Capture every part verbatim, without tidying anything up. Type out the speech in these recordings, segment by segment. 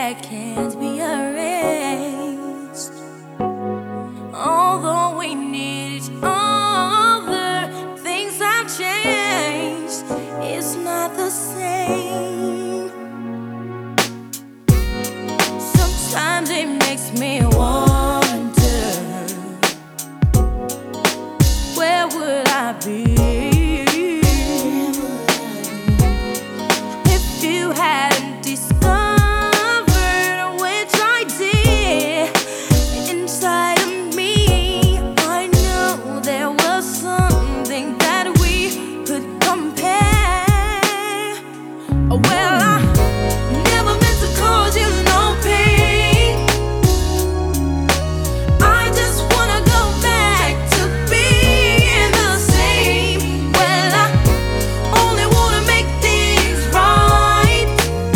that can't be erased. Although we need each other, things have changed. It's not the same. Sometimes it makes me wonder, where would I be if you hadn't discovered, which I did, inside of me? I know there was something that we could compare. Well, I never meant to cause you no pain. I just wanna go back to being the same. Well, I only wanna make things right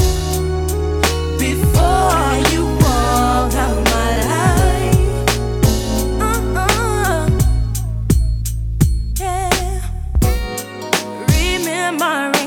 before you walk out my life. Uh-uh. Yeah. Remembering